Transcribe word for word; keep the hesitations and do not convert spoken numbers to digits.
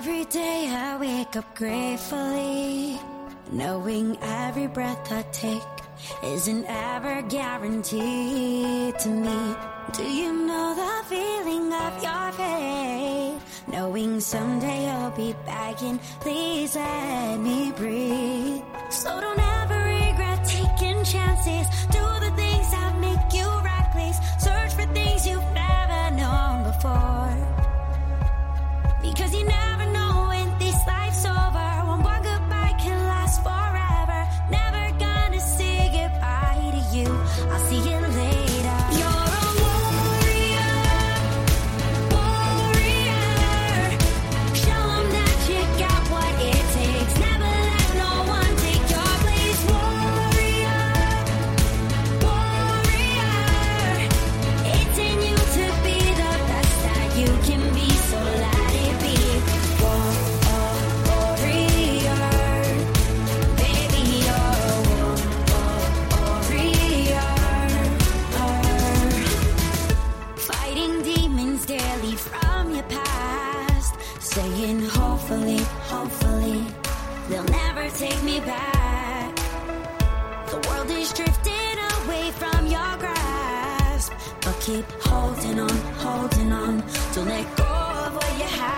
Every day I wake up gratefully, knowing every breath I take isn't ever guaranteed to me. Do you know the feeling of your faith, knowing someday you'll be begging, please let me breathe. So don't ever regret taking chances, do the things that make you reckless, search for things you've never known before, because you never know when this life's over. One more goodbye can last forever, never gonna say goodbye to you, I'll see you later. You're a warrior, warrior, show them that you got what it takes, never let no one take your place. Warrior, warrior, it's in you to be the best that you can be, so let it be. Warrior, baby, you're a warrior. Fighting demons daily from your past, saying hopefully, hopefully they'll never take me back. The world is drifting away from your grasp, but keep holding on, holding on, don't let go of what you have.